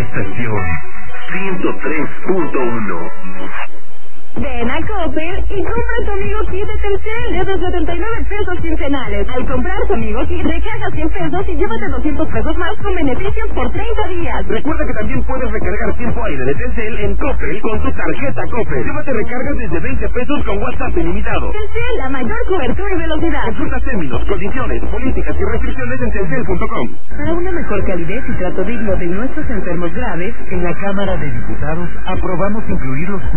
estación 103.1. Ven a Coppel y compra tu Amigo Kit de Telcel desde 79 pesos quincenales. Al comprar tu Amigo Kit, recarga 100 pesos y llévate 200 pesos más con beneficios por 30 días. Recuerda que también puedes recargar tiempo aire de Telcel en Coppel con tu tarjeta Coppel. Llévate recargas desde 20 pesos con WhatsApp ilimitado. Telcel, la mayor cobertura y velocidad. Consulta términos, condiciones, políticas y restricciones en telcel.com. Para una mejor calidez y trato digno de nuestros enfermos graves, En la Cámara de Diputados aprobamos incluir los